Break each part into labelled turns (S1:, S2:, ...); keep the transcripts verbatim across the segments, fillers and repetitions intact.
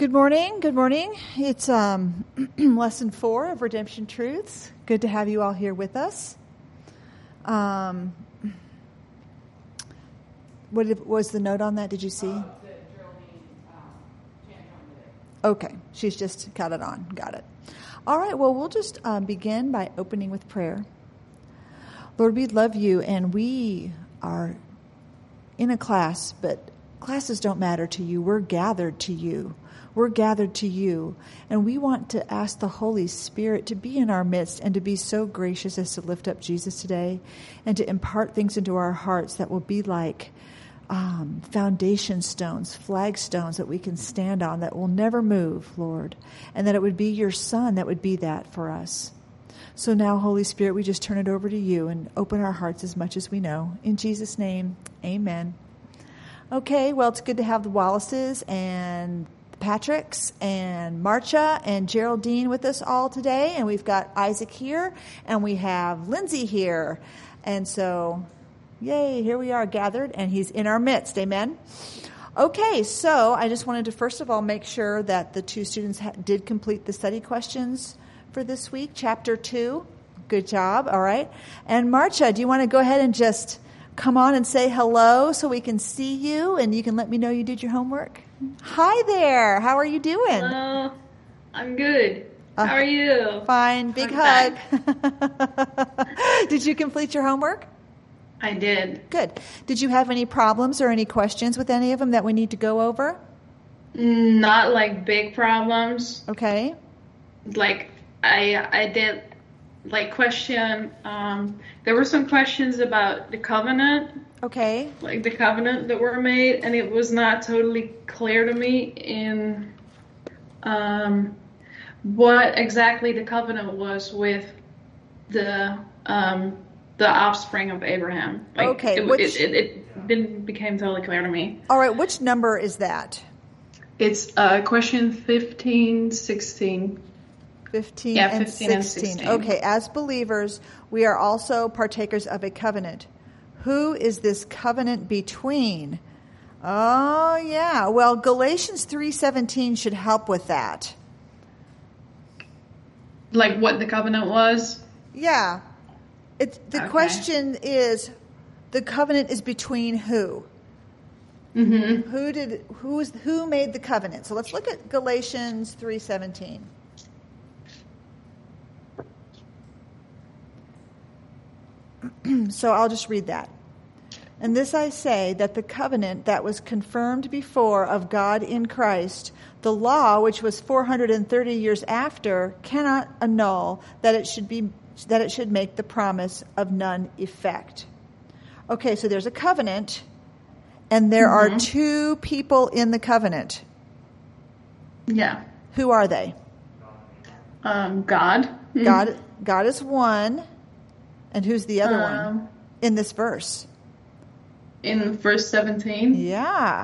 S1: Good morning. Good morning. It's um, lesson four of Redemption Truths. Good to have you all here with us. Um, what did, was the note on that? Did you see?
S2: Uh, that Geraldine um, can't come today.
S1: Okay. She's just got it on. Got it. All right. Well, we'll just um, begin by opening with prayer. Lord, we love you, and we are in a class, but classes don't matter to you. We're gathered to you. We're gathered to you, and we want to ask the Holy Spirit to be in our midst and to be so gracious as to lift up Jesus today and to impart things into our hearts that will be like um, foundation stones, flagstones that we can stand on that will never move, Lord, and that it would be your Son that would be that for us. So now, Holy Spirit, we just turn it over to you and open our hearts as much as we know. In Jesus' name, amen. Okay, well, it's good to have the Wallaces and Patricks and Marcia and Geraldine with us all today. And we've got Isaac here, and we have Lindsay here. And so, yay, here we are gathered, and he's in our midst. Amen. Okay, so I just wanted to first of all make sure that the two students ha- did complete the study questions for this week, chapter two. Good job. All right. And Marcia, do you want to go ahead and just come on and say hello so we can see you and you can let me know you did your homework? Hi there. How are you doing?
S3: Hello. I'm good.
S1: Uh,
S3: How are you?
S1: Fine. Big hug. Did you complete your homework?
S3: I did.
S1: Good. Did you have any problems or any questions with any of them that we need to go over?
S3: Not like big problems.
S1: Okay.
S3: Like I I did like question um there were some questions about the covenant.
S1: Okay.
S3: Like the covenant that were made, and it was not totally clear to me in um what exactly the covenant was with the um the offspring of Abraham. Like,
S1: okay.
S3: It,
S1: Which...
S3: it, it, it didn't became totally clear to me.
S1: All right. Which number is that?
S3: It's uh question fifteen, sixteen.
S1: fifteen,
S3: yeah,
S1: and,
S3: fifteen and
S1: sixteen.
S3: sixteen.
S1: Okay, as believers, we are also partakers of a covenant. Who is this covenant between? Oh, yeah. Well, Galatians three seventeen should help with that.
S3: Like what the covenant was?
S1: Yeah. It, the
S3: okay.
S1: question is, the covenant is between who?
S3: Mm-hmm.
S1: Who did who is who made the covenant? So let's look at Galatians three seventeen. So I'll just read that. And this I say, that the covenant that was confirmed before of God in Christ, the law which was four hundred thirty years after, cannot annul that it should be that it should make the promise of none effect. Okay, so there's a covenant, and there mm-hmm. are two people in the covenant.
S3: Yeah.
S1: Who are they?
S3: Um, God.
S1: God. God is one. And who's the other
S3: um,
S1: one in this verse?
S3: In verse seventeen?
S1: Yeah.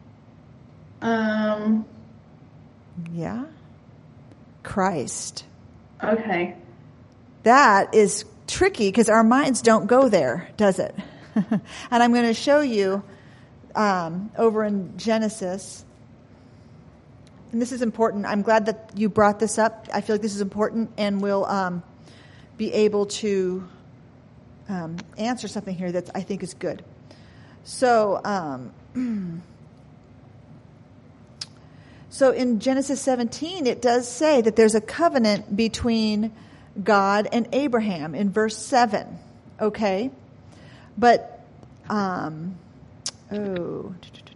S3: Um.
S1: Yeah. Christ.
S3: Okay.
S1: That is tricky because our minds don't go there, does it? And I'm going to show you um, over in Genesis. And this is important. I'm glad that you brought this up. I feel like this is important, and we'll um, be able to Um, answer something here that I think is good. So, um, so in Genesis seventeen, it does say that there's a covenant between God and Abraham in verse seven. Okay, but um, oh,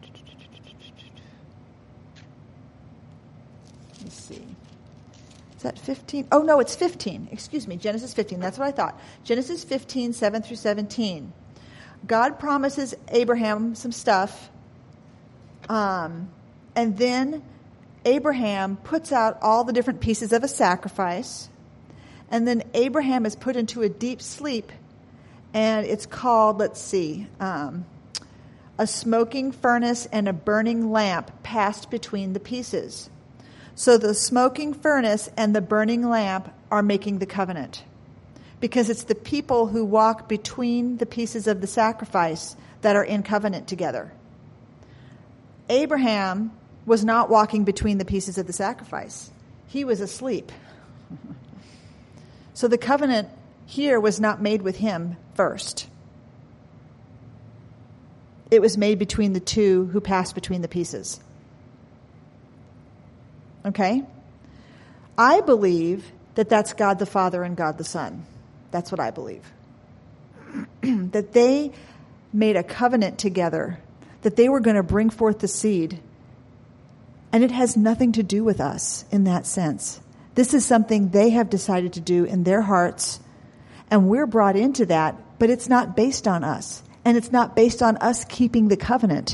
S1: let's see. Is that fifteen? Oh, no, it's fifteen. Excuse me, Genesis fifteen. That's what I thought. Genesis fifteen, seven through seventeen. God promises Abraham some stuff, um, and then Abraham puts out all the different pieces of a sacrifice, and then Abraham is put into a deep sleep, and it's called, let's see, um, a smoking furnace and a burning lamp passed between the pieces. So the smoking furnace and the burning lamp are making the covenant, because it's the people who walk between the pieces of the sacrifice that are in covenant together. Abraham was not walking between the pieces of the sacrifice. He was asleep. So the covenant here was not made with him first. It was made between the two who passed between the pieces. Okay? I believe that that's God the Father and God the Son. That's what I believe. That they made a covenant together, that they were going to bring forth the seed. And it has nothing to do with us in that sense. This is something they have decided to do in their hearts, and we're brought into that, but it's not based on us. And it's not based on us keeping the covenant.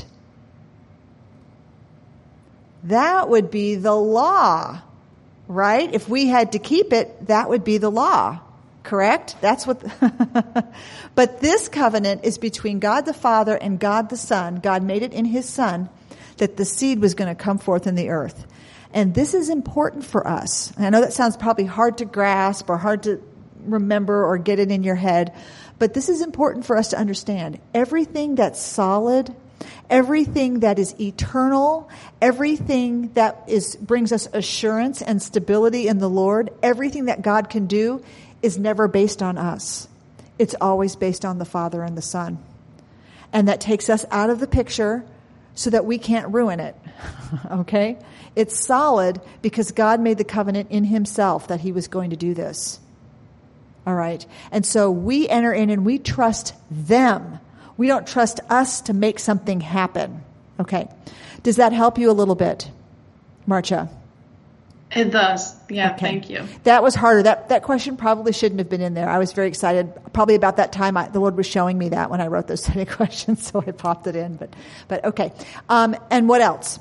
S1: That would be the law, right? If we had to keep it, that would be the law, correct? That's what. But this covenant is between God the Father and God the Son. God made it in his Son that the seed was going to come forth in the earth. And this is important for us. And I know that sounds probably hard to grasp or hard to remember or get it in your head, but this is important for us to understand. Everything that's solid, everything that is eternal, everything that is brings us assurance and stability in the Lord, everything that God can do is never based on us. It's always based on the Father and the Son. And that takes us out of the picture so that we can't ruin it. Okay? It's solid because God made the covenant in himself that he was going to do this. All right. And so we enter in and we trust them. We don't trust us to make something happen. Okay. Does that help you a little bit, Marcia?
S3: It does. Yeah,
S1: okay.
S3: Thank you.
S1: That was harder. That that question probably shouldn't have been in there. I was very excited. Probably about that time, I, the Lord was showing me that when I wrote those set of questions, so I popped it in. But, but okay. Um, and what else?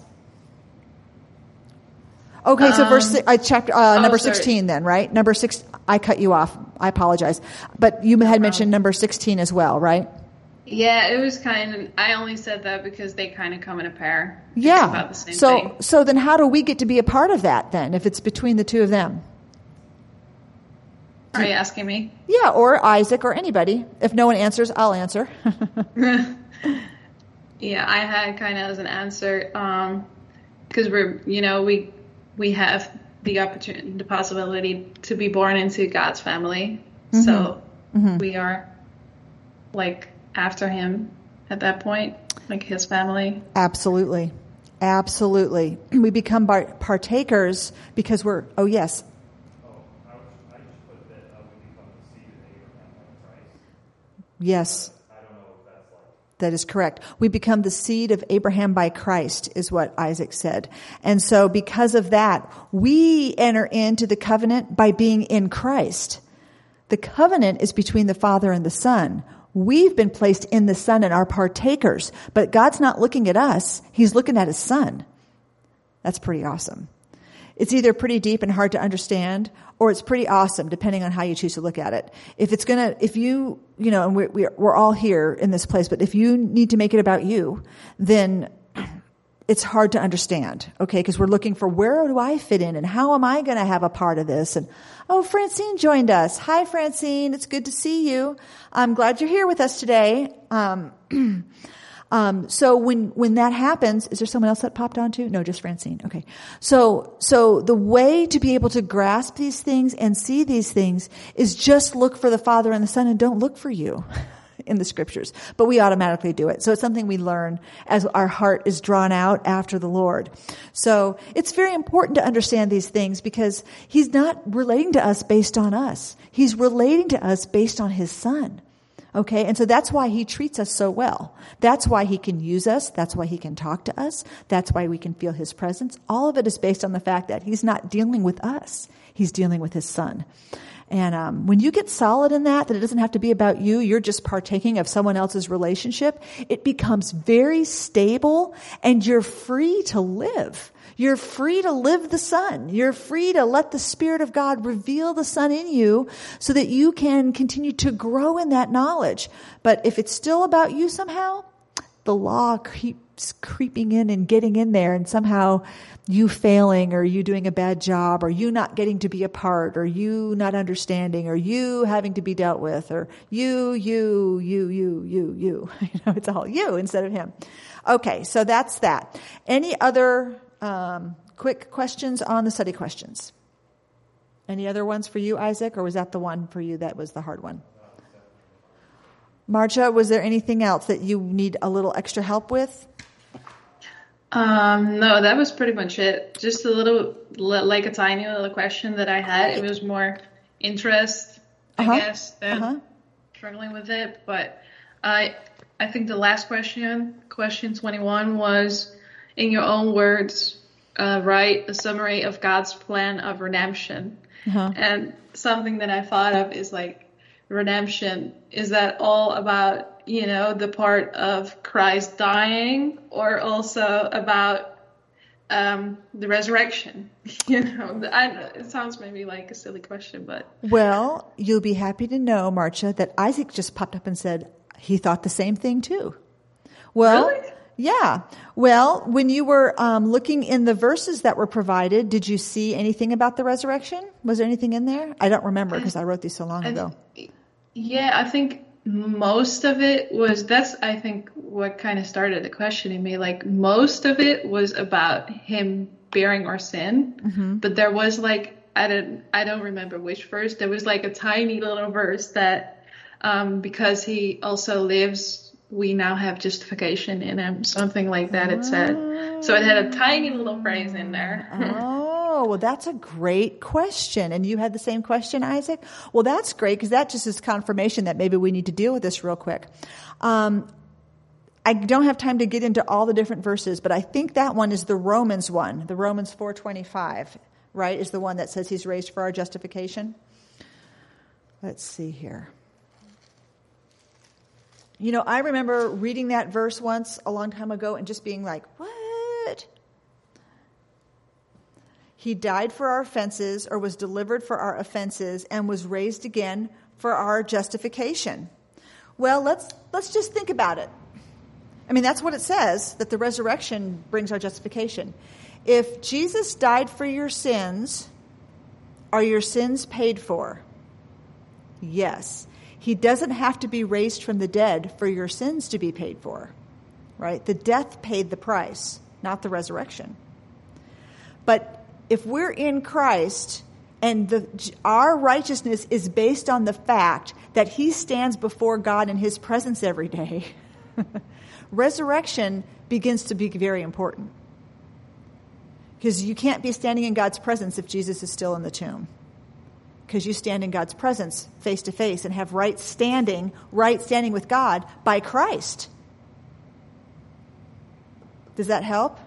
S1: Okay, so um, verse I chapter uh, number oh, sixteen, then, right? Number six. I cut you off. I apologize, but you had mentioned number sixteen as well, right?
S3: Yeah, it was kind of. I only said that because they kind of come in a pair.
S1: Yeah.
S3: It's about the same
S1: so,
S3: thing.
S1: so then, how do we get to be a part of that then? If it's between the two of them?
S3: Are you asking me?
S1: Yeah, or Isaac or anybody. If no one answers, I'll answer.
S3: Yeah, I had kind of as an answer because um, we're, you know, we. We have the opportunity, the possibility to be born into God's family. Mm-hmm. So mm-hmm. we are like after him at that point, like his family.
S1: Absolutely. Absolutely. We become partakers because we're, oh, yes.
S4: Oh, I, was, I just put that uh, we become the seed of Abraham by Christ.
S1: Yes.
S4: I don't know if that's like.
S1: That is correct. We become the seed of Abraham by Christ, is what Isaac said. And so because of that, we enter into the covenant by being in Christ. The covenant is between the Father and the Son. We've been placed in the Son and are partakers, but God's not looking at us. He's looking at his Son. That's pretty awesome. It's either pretty deep and hard to understand, or it's pretty awesome, depending on how you choose to look at it. If it's gonna, if you, you know, and we're, we're, we're all here in this place, but if you need to make it about you, then it's hard to understand, okay? Because we're looking for where do I fit in and how am I going to have a part of this? And, oh, Francine joined us. Hi, Francine. It's good to see you. I'm glad you're here with us today. Um, Um, so when, when that happens, is there someone else that popped on too? No, just Francine. Okay. So, so the way to be able to grasp these things and see these things is just look for the Father and the Son and don't look for you in the scriptures, but we automatically do it. So it's something we learn as our heart is drawn out after the Lord. So it's very important to understand these things because he's not relating to us based on us. He's relating to us based on his Son. Okay, and so that's why he treats us so well. That's why he can use us. That's why he can talk to us. That's why we can feel his presence. All of it is based on the fact that he's not dealing with us. He's dealing with his Son. And um, when you get solid in that, that it doesn't have to be about you, you're just partaking of someone else's relationship, it becomes very stable and you're free to live. You're free to live the Son. You're free to let the Spirit of God reveal the Son in you so that you can continue to grow in that knowledge. But if it's still about you somehow, the law keeps creeping in and getting in there, and somehow you failing or you doing a bad job or you not getting to be a part or you not understanding or you having to be dealt with or you, you, you, you, you, you. You know, it's all you instead of him. Okay, so that's that. Any other Um, quick questions on the study questions. Any other ones for you, Isaac, or was that the one for you that was the hard one? Marcia, was there anything else that you need a little extra help with?
S3: Um, no, that was pretty much it. Just a little, like a tiny little question that I had. It was more interest, I
S1: Uh-huh.
S3: guess, than
S1: Uh-huh.
S3: struggling with it. But I, I think the last question, question twenty-one, was, in your own words, uh, write a summary of God's plan of redemption.
S1: Uh-huh.
S3: And something that I thought of is like, redemption, is that all about, you know, the part of Christ dying, or also about um, the resurrection? You know, I, it sounds maybe like a silly question, but...
S1: Well, you'll be happy to know, Marcia, that Isaac just popped up and said he thought the same thing too. Well,
S3: Really?
S1: yeah. Well, when you were um, looking in the verses that were provided, did you see anything about the resurrection? Was there anything in there? I don't remember because I wrote these so long
S3: I
S1: ago.
S3: th- yeah, I think most of it was, that's, I think, what kind of started the question in me. Like, most of it was about him bearing our sin,
S1: Mm-hmm.
S3: but there was like, I don't, I don't remember which verse. There was like a tiny little verse that, um, because he also lives, we now have justification in him, something like that it said. So it had a tiny little phrase in there.
S1: Oh, well, that's a great question. And you had the same question, Isaac? Well, that's great because that just is confirmation that maybe we need to deal with this real quick. Um, I don't have time to get into all the different verses, but I think that one is the Romans one, the Romans four twenty-five, right, is the one that says he's raised for our justification. Let's see here. You know, I remember reading that verse once a long time ago and just being like, what? He died for our offenses, or was delivered for our offenses, and was raised again for our justification. Well, let's let's just think about it. I mean, that's what it says, that the resurrection brings our justification. If Jesus died for your sins, are your sins paid for? Yes. He doesn't have to be raised from the dead for your sins to be paid for, right? The death paid the price, not the resurrection. But if we're in Christ and the, our righteousness is based on the fact that he stands before God in his presence every day, resurrection begins to be very important. Because you can't be standing in God's presence if Jesus is still in the tomb. Because you stand in God's presence face to face and have right standing, right standing with God by Christ. Does that help?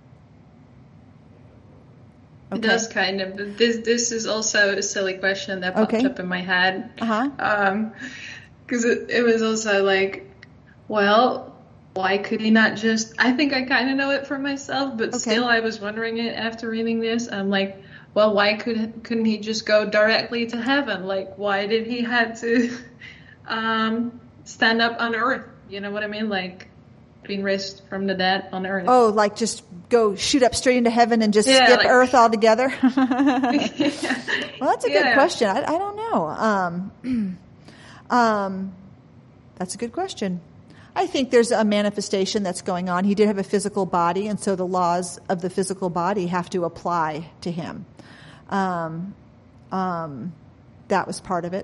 S3: It
S1: Okay.
S3: does kind of. But this this is also a silly question that popped
S1: Okay.
S3: up in my head.
S1: Uh-huh.
S3: Um, because it, it was also like, well, why could he not just? I think I kind of know it for myself, but
S1: Okay.
S3: still, I was wondering it after reading this. I'm like, well, why could couldn't he just go directly to heaven? Like, why did he have to um, stand up on earth? You know what I mean? Like, being raised from the dead on earth.
S1: Oh, like just go shoot up straight into heaven and just
S3: Yeah,
S1: skip
S3: like-
S1: earth altogether? Well, that's a good
S3: Yeah.
S1: question. I, I don't know. Um, um, that's a good question. I think there's a manifestation that's going on. He did have a physical body, and so the laws of the physical body have to apply to him. Um, um, that was part of it.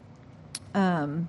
S1: Um,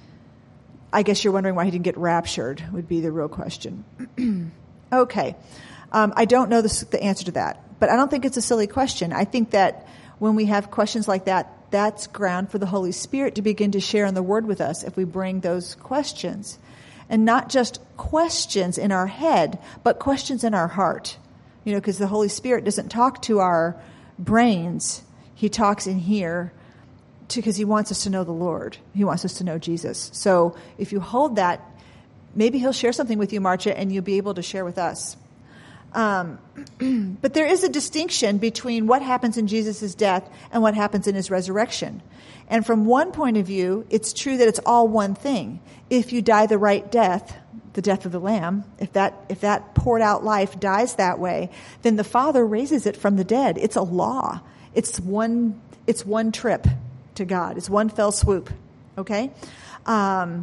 S1: I guess you're wondering why he didn't get raptured, would be the real question. Okay. Um, I don't know the, the answer to that, but I don't think it's a silly question. I think that when we have questions like that, that's ground for the Holy Spirit to begin to share in the Word with us if we bring those questions. And not just questions in our head, but questions in our heart. You know, because the Holy Spirit doesn't talk to our brains. He talks in here because he wants us to know the Lord. He wants us to know Jesus. So if you hold that, maybe he'll share something with you, Marcia, and you'll be able to share with us. Um, but there is a distinction between what happens in Jesus' death and what happens in his resurrection. And from one point of view, it's true that it's all one thing. If you die the right death, the death of the Lamb, if that if that poured out life dies that way, then the Father raises it from the dead. It's a law. It's one it's one trip to God. It's one fell swoop. Okay? Um,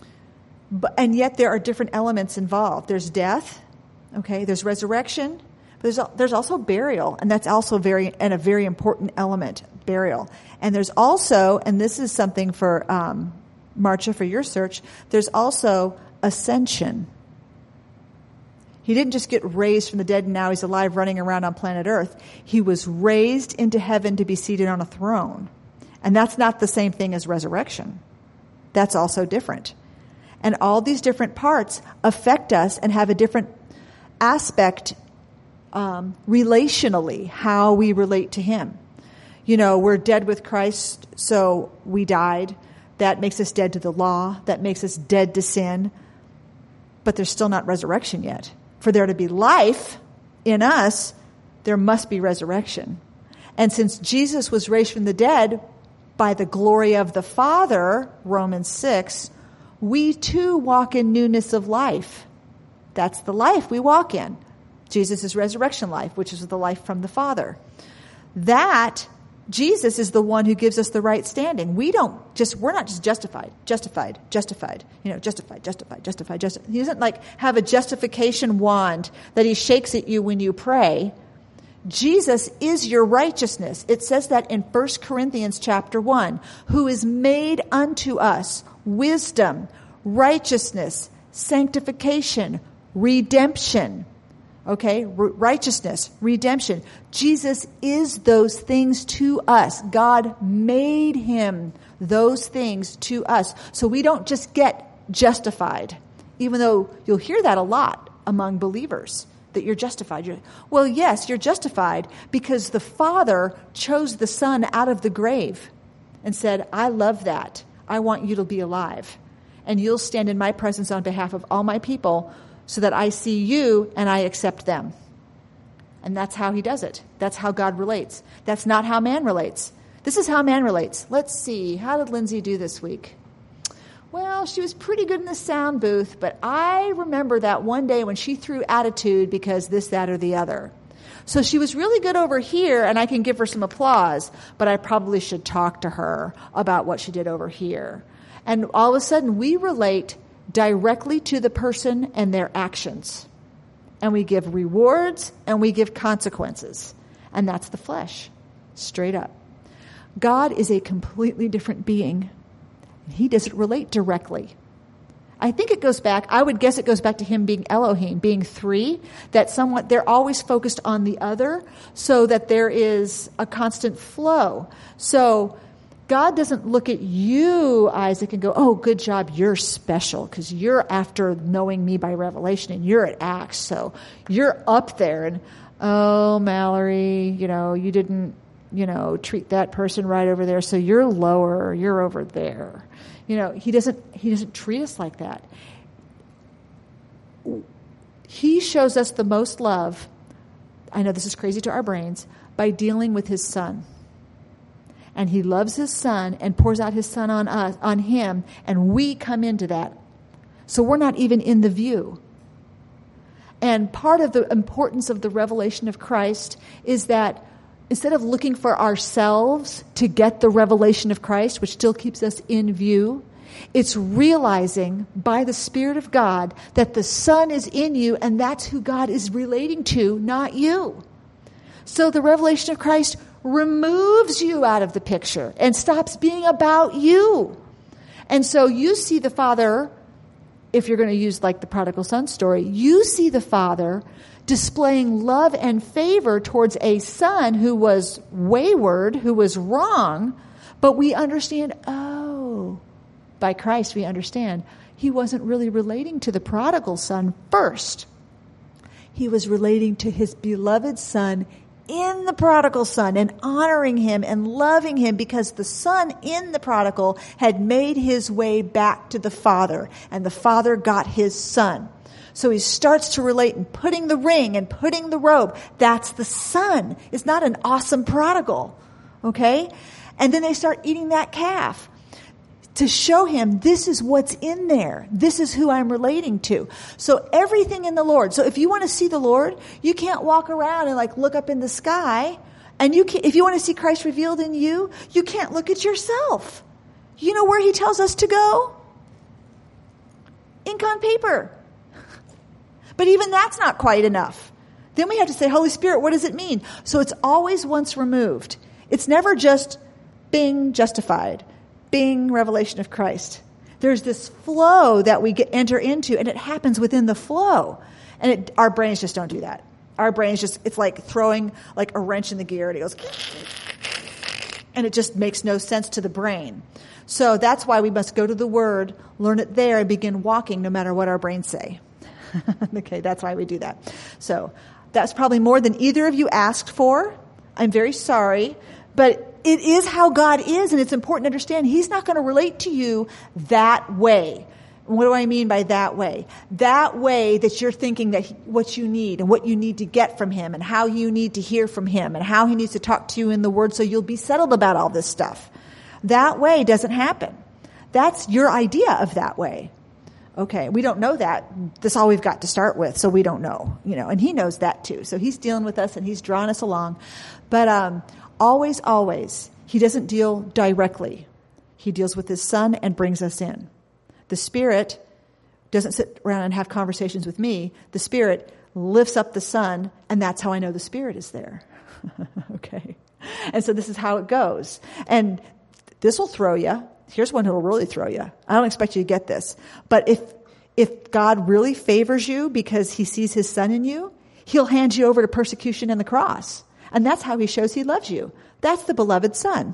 S1: but, and yet there are different elements involved. There's death. Okay? There's resurrection. But there's, there's also burial, and that's also very, and a very important element, burial. And there's also, and this is something for, um, Marcia, for your search, there's also ascension. He didn't just get raised from the dead and now he's alive running around on planet Earth. He was raised into heaven to be seated on a throne. And that's not the same thing as resurrection. That's also different. And all these different parts affect us and have a different aspect um, relationally, how we relate to him. You know, we're dead with Christ, so we died. That makes us dead to the law. That makes us dead to sin. But there's still not resurrection yet. For there to be life in us, there must be resurrection. And since Jesus was raised from the dead by the glory of the Father, Romans six, we too walk in newness of life. That's the life we walk in. Jesus' resurrection life, which is the life from the Father. That, Jesus is the one who gives us the right standing. We don't just, we're not just justified, justified, justified, you know, justified, justified, justified, justified. He doesn't like have a justification wand that he shakes at you when you pray. Jesus is your righteousness. It says that in First Corinthians chapter one, who is made unto us wisdom, righteousness, sanctification, redemption. Okay, R- righteousness, redemption. Jesus is those things to us. God made him those things to us. So we don't just get justified, even though you'll hear that a lot among believers, that you're justified. You're, well, yes, you're justified because the Father chose the Son out of the grave and said, I love that. I want you to be alive. And you'll stand in my presence on behalf of all my people so that I see you and I accept them. And that's how he does it. That's how God relates. That's not how man relates. This is how man relates. Let's see. How did Lindsay do this week? Well, she was pretty good in the sound booth, but I remember that one day when she threw attitude because this, that, or the other. So she was really good over here, and I can give her some applause, but I probably should talk to her about what she did over here. And all of a sudden, we relate directly to the person and their actions. And we give rewards and we give consequences. And that's the flesh, straight up. God is a completely different being. He doesn't relate directly. I think it goes back, I would guess it goes back to him being Elohim, being three, that somewhat they're always focused on the other so that there is a constant flow. So God doesn't look at you, Isaac, and go, oh, good job, you're special because you're after knowing me by revelation and you're at Acts, so you're up there. And, oh, Mallory, you know, you didn't, you know, treat that person right over there, so you're lower, you're over there. You know, he doesn't, he doesn't treat us like that. He shows us the most love, I know this is crazy to our brains, by dealing with his son. And he loves his son and pours out his son on us, on him, and we come into that. So we're not even in the view. And part of the importance of the revelation of Christ is that instead of looking for ourselves to get the revelation of Christ, which still keeps us in view, it's realizing by the Spirit of God that the Son is in you and that's who God is relating to, not you. So the revelation of Christ removes you out of the picture and stops being about you. And so you see the Father, if you're going to use like the prodigal son story, you see the Father displaying love and favor towards a son who was wayward, who was wrong, but we understand, oh, by Christ we understand he wasn't really relating to the prodigal son first. He was relating to his beloved son in the prodigal son and honoring him and loving him because the son in the prodigal had made his way back to the Father and the Father got his son. So he starts to relate and putting the ring and putting the robe. That's the son. It's not an awesome prodigal. Okay? And then they start eating that calf to show him this is what's in there. This is who I'm relating to. So everything in the Lord. So if you want to see the Lord, you can't walk around and like look up in the sky. And you can, if you want to see Christ revealed in you, you can't look at yourself. You know where he tells us to go? Ink on paper. But even that's not quite enough. Then we have to say, Holy Spirit, what does it mean? So it's always once removed. It's never just bing, justified, bing, revelation of Christ. There's this flow that we get enter into, and it happens within the flow. And it, our brains just don't do that. Our brains just, it's like throwing like a wrench in the gear, and it goes, and it just makes no sense to the brain. So that's why we must go to the Word, learn it there, and begin walking no matter what our brains say. Okay, that's why we do that. So that's probably more than either of you asked for. I'm very sorry, but it is how God is, and it's important to understand He's not going to relate to you that way. What do I mean by that way? That way that you're thinking that he, what you need and what you need to get from Him and how you need to hear from Him and how He needs to talk to you in the Word so you'll be settled about all this stuff. That way doesn't happen. That's your idea of that way. Okay, we don't know that. That's all we've got to start with, so we don't know, you know, and He knows that too. So He's dealing with us and He's drawing us along. But um, always, always, He doesn't deal directly. He deals with His Son and brings us in. The Spirit doesn't sit around and have conversations with me. The Spirit lifts up the Son, and that's how I know the Spirit is there. Okay, and so this is how it goes. And this will throw you. Here's one who will really throw you. I don't expect you to get this. But if if God really favors you because He sees His Son in you, He'll hand you over to persecution and the cross. And that's how He shows He loves you. That's the beloved Son.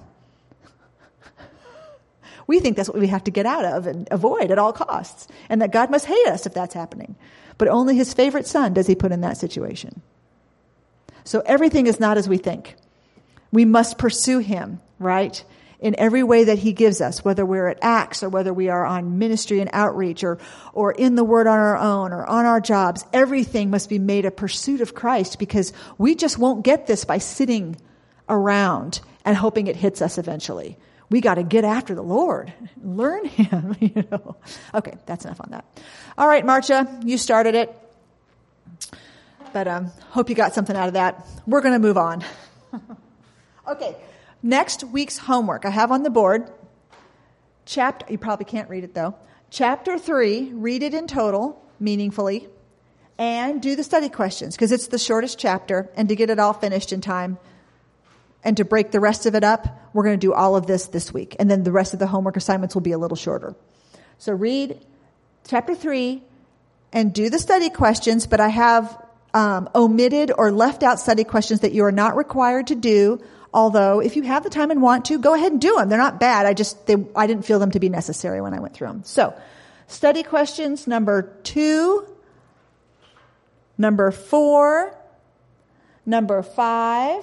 S1: We think that's what we have to get out of and avoid at all costs. And that God must hate us if that's happening. But only His favorite Son does He put in that situation. So everything is not as we think. We must pursue Him, right? In every way that He gives us, whether we're at Acts or whether we are on ministry and outreach or, or in the Word on our own or on our jobs, everything must be made a pursuit of Christ because we just won't get this by sitting around and hoping it hits us eventually. We got to get after the Lord, learn Him, you know. Okay, that's enough on that. All right, Marcia, you started it. But um, hope you got something out of that. We're going to move on. Okay. Next week's homework I have on the board, chapter, you probably can't read it though, chapter three, read it in total, meaningfully, and do the study questions because it's the shortest chapter, and to get it all finished in time and to break the rest of it up, we're going to do all of this this week, and then the rest of the homework assignments will be a little shorter. So read chapter three and do the study questions, but I have um, omitted or left out study questions that you are not required to do. Although, if you have the time and want to, go ahead and do them. They're not bad. I just, they, I didn't feel them to be necessary when I went through them. So, study questions number two, number four, number five,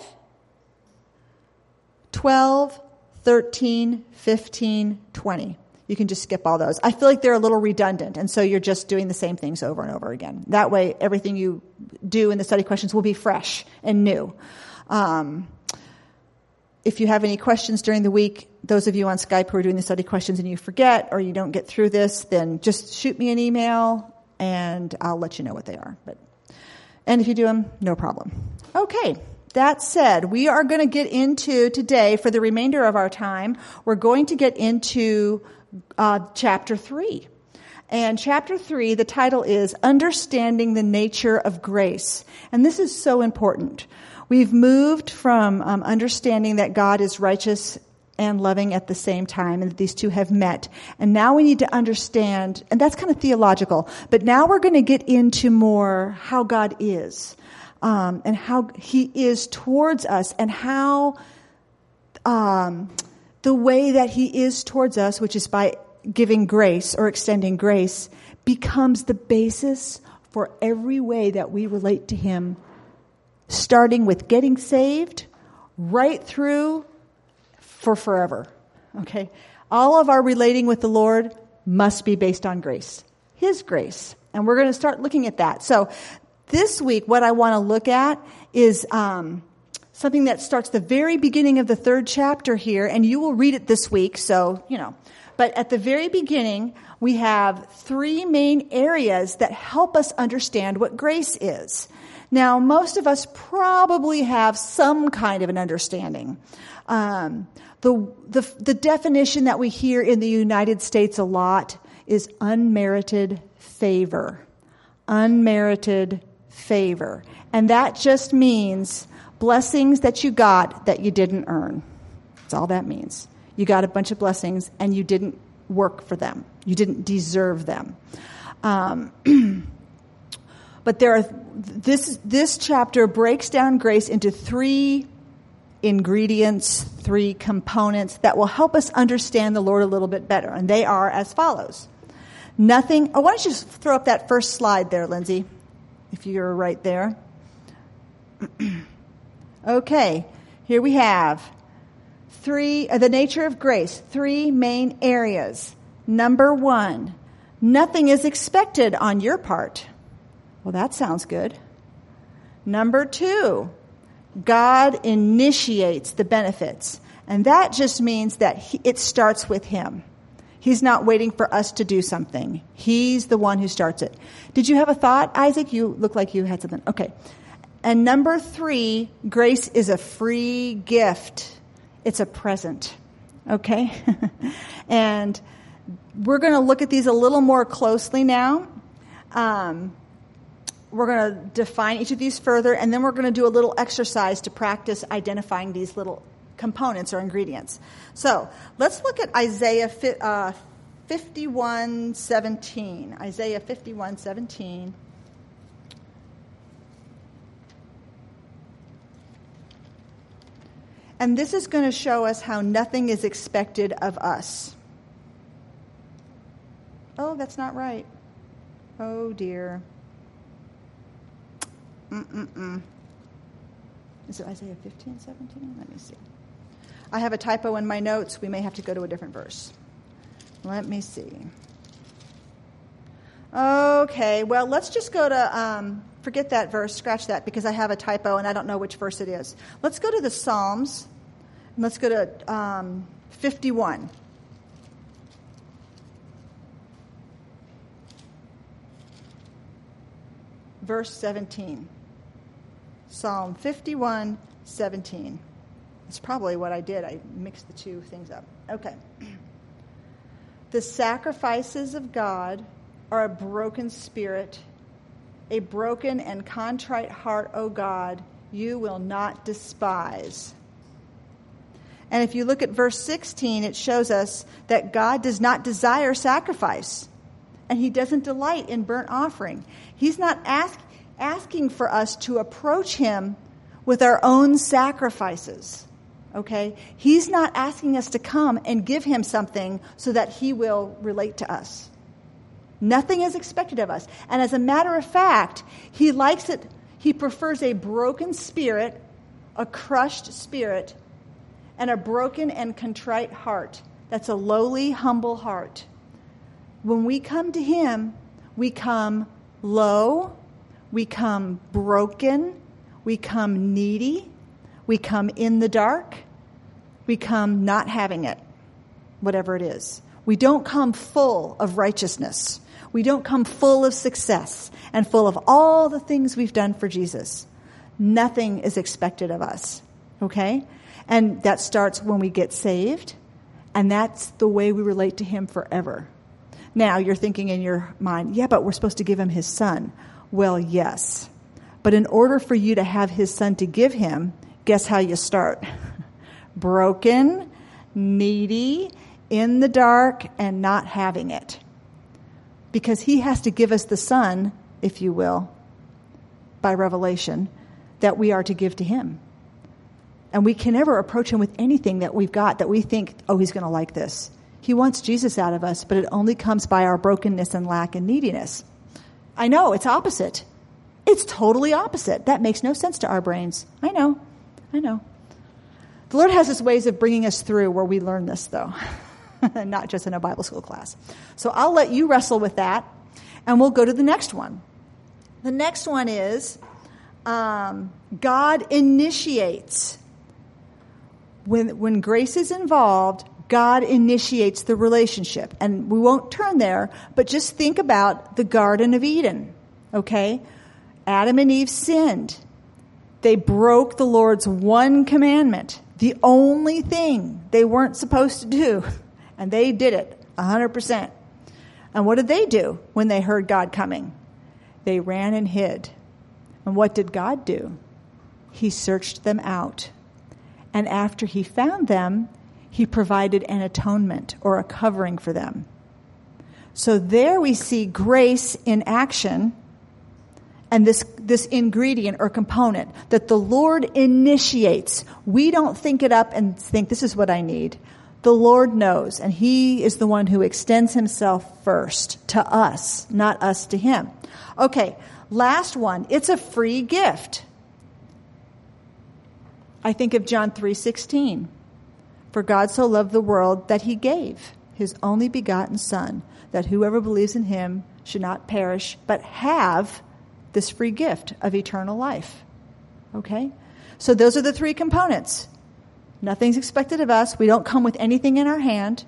S1: twelve, thirteen, fifteen, twenty. You can just skip all those. I feel like they're a little redundant, and so you're just doing the same things over and over again. That way, everything you do in the study questions will be fresh and new. Um, If you have any questions during the week, those of you on Skype who are doing the study questions and you forget or you don't get through this, then just shoot me an email and I'll let you know what they are. But, and if you do them, no problem. Okay, that said, we are going to get into today, for the remainder of our time, we're going to get into uh, chapter three. And chapter three, the title is Understanding the Nature of Grace. And this is so important. We've moved from um, understanding that God is righteous and loving at the same time, and that these two have met. And now we need to understand, and that's kind of theological, but now we're going to get into more how God is, um, and how He is towards us, and how um, the way that He is towards us, which is by giving grace or extending grace, becomes the basis for every way that we relate to Him, starting with getting saved right through for forever. Okay? All of our relating with the Lord must be based on grace. His grace. And we're going to start looking at that. So this week, what I want to look at is um, something that starts the very beginning of the third chapter here, and you will read it this week, so, you know. But at the very beginning, we have three main areas that help us understand what grace is. Now, most of us probably have some kind of an understanding. Um, the, the the definition that we hear in the United States a lot is unmerited favor. Unmerited favor. And that just means blessings that you got that you didn't earn. That's all that means. You got a bunch of blessings and you didn't work for them. You didn't deserve them. Um, but there are this this chapter breaks down grace into three ingredients, three components that will help us understand the Lord a little bit better. And they are as follows. Nothing. Oh, why don't you just throw up that first slide there, Lindsay, if you're right there. Okay, here we have three, uh, the nature of grace, three main areas. Number one, nothing is expected on your part. Well, that sounds good. Number two, God initiates the benefits. And that just means that he, it starts with him. He's not waiting for us to do something. He's the one who starts it. Did you have a thought, Isaac? You look like you had something. Okay. And number three, grace is a free gift. It's a present. Okay? And we're going to look at these a little more closely now. Um, we're going to define each of these further, and then we're going to do a little exercise to practice identifying these little components or ingredients. So let's look at Isaiah uh, fifty-one seventeen. Isaiah fifty-one seventeen. And this is going to show us how nothing is expected of us. Oh, that's not right. Oh, dear. Mm-mm-mm. Is it Isaiah fifteen seventeen? Let me see. I have a typo in my notes. We may have to go to a different verse. Let me see. Okay, well, let's just go to, um, forget that verse, scratch that, because I have a typo and I don't know which verse it is. Let's go to the Psalms. And let's go to um, fifty-one. Verse seventeen. Psalm fifty-one seventeen. That's probably what I did. I mixed the two things up. Okay. The sacrifices of God are a broken spirit, a broken and contrite heart, O God, you will not despise. And if you look at verse sixteen, it shows us that God does not desire sacrifice, and he doesn't delight in burnt offering. He's not ask, asking for us to approach him with our own sacrifices. Okay? He's not asking us to come and give him something so that he will relate to us. Nothing is expected of us. And as a matter of fact, he likes it. He prefers a broken spirit, a crushed spirit, and a broken and contrite heart. That's a lowly, humble heart. When we come to him, we come low, we come broken, we come needy, we come in the dark, we come not having it, whatever it is. We don't come full of righteousness. We don't come full of success and full of all the things we've done for Jesus. Nothing is expected of us, okay? And that starts when we get saved, and that's the way we relate to him forever. Now, you're thinking in your mind, yeah, but we're supposed to give him his son. Well, yes. But in order for you to have his son to give him, guess how you start? Broken, needy, in the dark, and not having it. Because he has to give us the son, if you will, by revelation, that we are to give to him. And we can never approach him with anything that we've got that we think, oh, he's going to like this. He wants Jesus out of us, but it only comes by our brokenness and lack and neediness. I know, it's opposite. It's totally opposite. That makes no sense to our brains. I know. I know. The Lord has his ways of bringing us through where we learn this, though. Not just in a Bible school class. So I'll let you wrestle with that, and we'll go to the next one. The next one is um, God initiates. When, when grace is involved, God initiates the relationship. And we won't turn there, but just think about the Garden of Eden, okay? Adam and Eve sinned. They broke the Lord's one commandment, the only thing they weren't supposed to do. And they did it one hundred percent. And what did they do when they heard God coming? They ran and hid. And what did God do? He searched them out. And after he found them, he provided an atonement or a covering for them. So there we see grace in action, and this, this ingredient or component that the Lord initiates. We don't think it up and think, this is what I need. The Lord knows, and he is the one who extends himself first to us, not us to him. Okay, last one. It's a free gift. I think of John three sixteen. For God so loved the world that he gave his only begotten Son, that whoever believes in him should not perish, but have this free gift of eternal life. Okay? So those are the three components. Nothing's expected of us. We don't come with anything in our hand.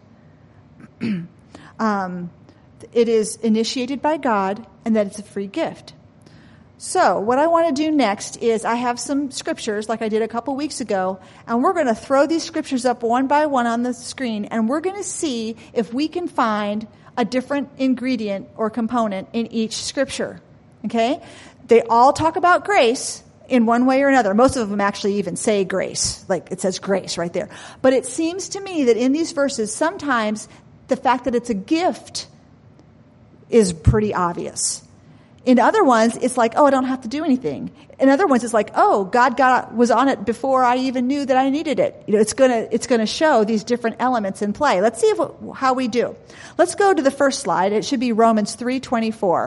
S1: um, it is initiated by God, and that it's a free gift. So what I want to do next is I have some scriptures like I did a couple weeks ago, and we're going to throw these scriptures up one by one on the screen, and we're going to see if we can find a different ingredient or component in each scripture. Okay? They all talk about grace in one way or another. Most of them actually even say grace, like it says grace right there. But it seems to me that in these verses, sometimes the fact that it's a gift is pretty obvious. In other ones, it's like, oh, I don't have to do anything. In other ones, it's like, oh, God got was on it before I even knew that I needed it. You know, it's gonna it's gonna show these different elements in play. Let's see if, how we do. Let's go to the first slide. It should be Romans three twenty-four.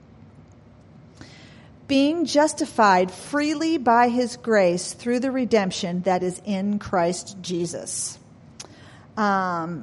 S1: Being justified freely by his grace through the redemption that is in Christ Jesus. Um,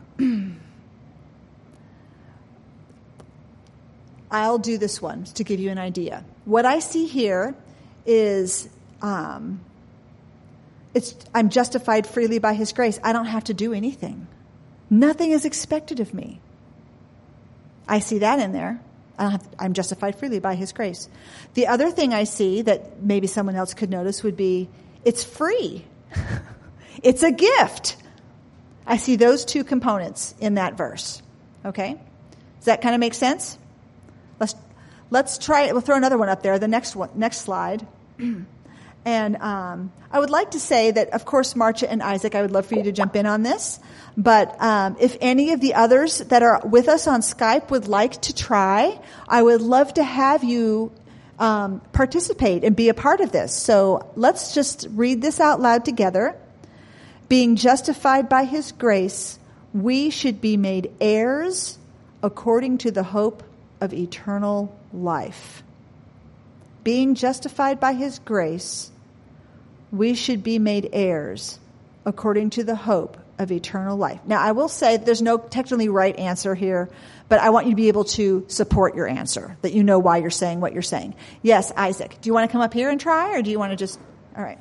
S1: I'll do this one to give you an idea. What I see here is um, it's I'm justified freely by his grace. I don't have to do anything. Nothing is expected of me. I see that in there. I don't have, I'm justified freely by his grace. The other thing I see that maybe someone else could notice would be it's free. It's a gift. I see those two components in that verse. Okay? Does that kind of make sense? Let's let's try it. We'll throw another one up there. The next one, next slide. And um, I would like to say that, of course, Marcia and Isaac, I would love for you to jump in on this. But um, if any of the others that are with us on Skype would like to try, I would love to have you um, participate and be a part of this. So let's just read this out loud together. Being justified by his grace, we should be made heirs according to the hope of eternal life. Being justified by his grace, we should be made heirs according to the hope of eternal life. Now, I will say that there's no technically right answer here, but I want you to be able to support your answer, that you know why you're saying what you're saying. Yes, Isaac, do you want to come up here and try, or do you want to just, all right.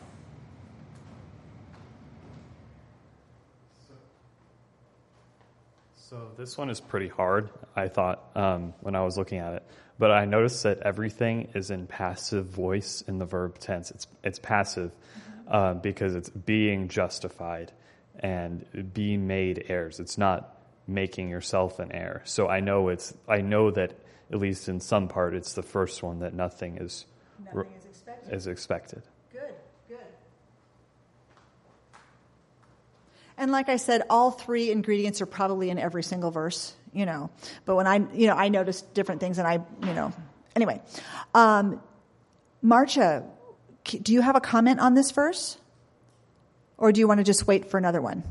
S4: So this one is pretty hard, I thought, um, when I was looking at it. But I noticed that everything is in passive voice in the verb tense. It's it's passive uh, because it's being justified and being made heirs. It's not making yourself an heir. So I know it's I know that at least in some part it's the first one, that nothing is
S1: nothing is expected.
S4: Is expected.
S1: Good, good. And like I said, all three ingredients are probably in every single verse, you know. But when I, you know, I noticed different things, and I, you know, anyway. Um, Marcia, do you have a comment on this verse? Or do you want to just wait for another one?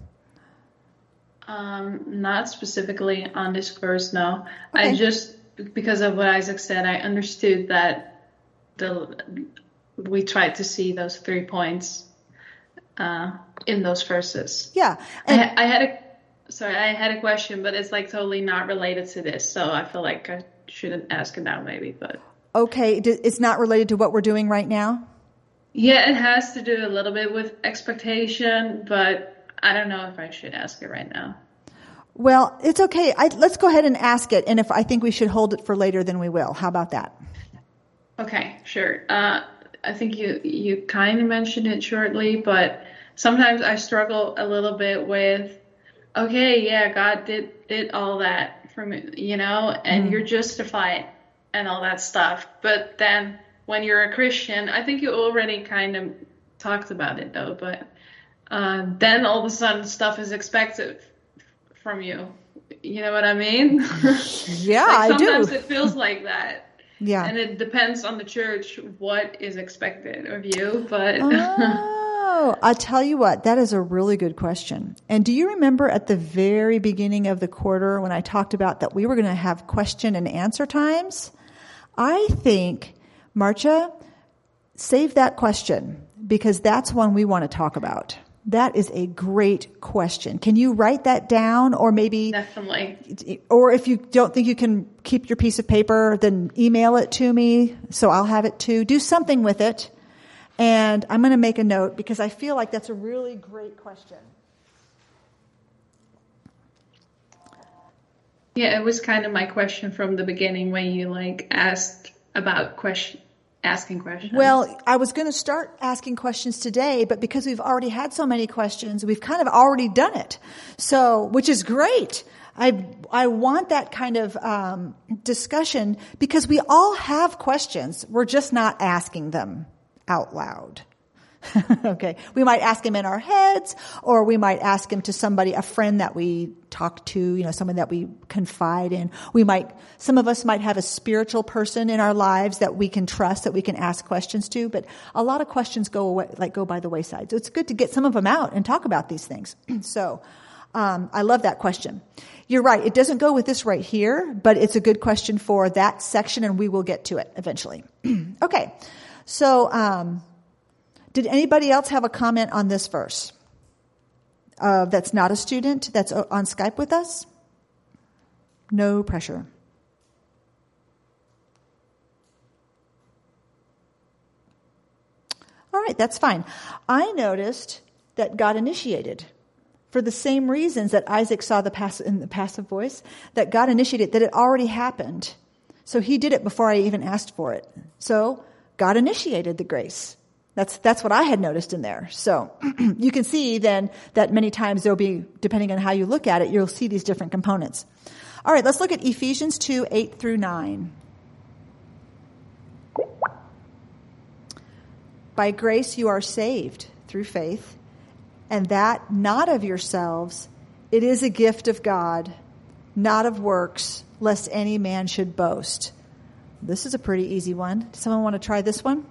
S3: Um, not specifically on this verse, no.
S1: Okay.
S3: I just, because of what Isaac said, I understood that the we tried to see those three points uh, in those verses.
S1: Yeah.
S3: And I, I had a, sorry, I had a question, but it's like totally not related to this, so I feel like I shouldn't ask it now maybe, but.
S1: Okay, it's not related to what we're doing right now?
S3: Yeah, it has to do a little bit with expectation, but I don't know if I should ask it right now.
S1: Well, it's okay. I, let's go ahead and ask it, and if I think we should hold it for later, then we will. How about that?
S3: Okay, sure. Uh, I think you, you kind of mentioned it shortly, but sometimes I struggle a little bit with, okay, yeah, God did, did all that for me, you know, and mm. you're justified and all that stuff. But then when you're a Christian, I think you already kind of talked about it though, but uh, then all of a sudden stuff is expected from you. You know what I mean?
S1: Yeah,
S3: like
S1: I do.
S3: Sometimes it feels like that.
S1: Yeah.
S3: And it depends on the church what is expected of you, but
S1: Oh, I'll tell you what, that is a really good question. And do you remember at the very beginning of the quarter when I talked about that we were going to have question and answer times? I think, Marcia, save that question because that's one we want to talk about. That is a great question. Can you write that down or maybe...
S3: Definitely.
S1: Or if you don't think you can keep your piece of paper, then email it to me so I'll have it too. Do something with it. And I'm going to make a note because I feel like that's a really great question.
S3: Yeah, it was kind of my question from the beginning when you like asked about question, asking questions.
S1: Well, I was going to start asking questions today, but because we've already had so many questions, we've kind of already done it. So, which is great. I I want that kind of um, discussion because we all have questions. We're just not asking them out loud. Okay. We might ask him in our heads, or we might ask him to somebody, a friend that we talk to, you know, someone that we confide in. We might, some of us might have a spiritual person in our lives that we can trust, that we can ask questions to, but a lot of questions go away, like go by the wayside. So it's good to get some of them out and talk about these things. So, um, I love that question. You're right. It doesn't go with this right here, but it's a good question for that section and we will get to it eventually. Okay. So, um, did anybody else have a comment on this verse? Uh, that's not a student that's on Skype with us? No pressure. All right, that's fine. I noticed that God initiated for the same reasons that Isaac saw the pass- in the passive voice, that God initiated, that it already happened. So he did it before I even asked for it. So God initiated the grace. That's that's what I had noticed in there. So you can see then that many times there'll be, depending on how you look at it, you'll see these different components. All right, let's look at Ephesians two, eight through nine. By grace you are saved through faith, and that not of yourselves, it is a gift of God, not of works, lest any man should boast. This is a pretty easy one. Does someone want to try this one?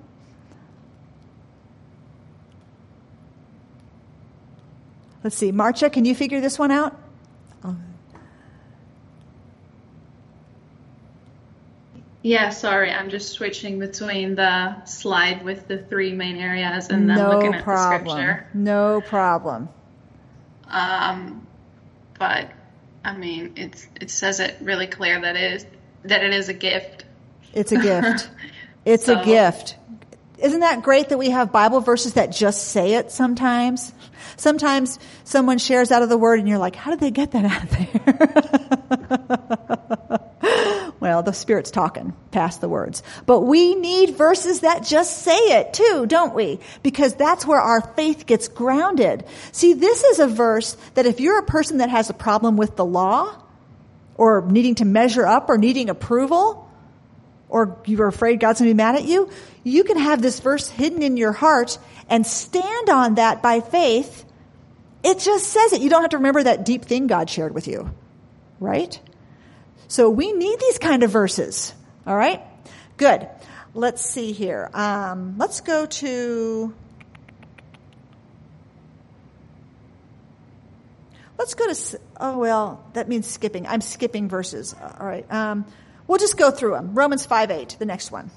S1: Let's see. Marcia, can you figure this one out? Oh.
S3: Yeah, sorry. I'm just switching between the slide with the three main areas and then
S1: no
S3: looking at
S1: problem.
S3: the scripture.
S1: No problem.
S3: Um, but, I mean, it's, it says it really clear that it is, that it is a gift.
S1: It's a gift. It's
S3: So-
S1: a gift. Isn't that great that we have Bible verses that just say it sometimes? Sometimes someone shares out of the Word and you're like, how did they get that out there? Well, the Spirit's talking past the words. But we need verses that just say it too, don't we? Because that's where our faith gets grounded. See, this is a verse that if you're a person that has a problem with the law or needing to measure up or needing approval, or you're afraid God's going to be mad at you, you can have this verse hidden in your heart and stand on that by faith. It just says it. You don't have to remember that deep thing God shared with you, right? So we need these kind of verses, all right? Good. Let's see here. Um, let's go to... Let's go to... Oh, well, that means skipping. I'm skipping verses. All right. Um, we'll just go through them. Romans five eight, the next one.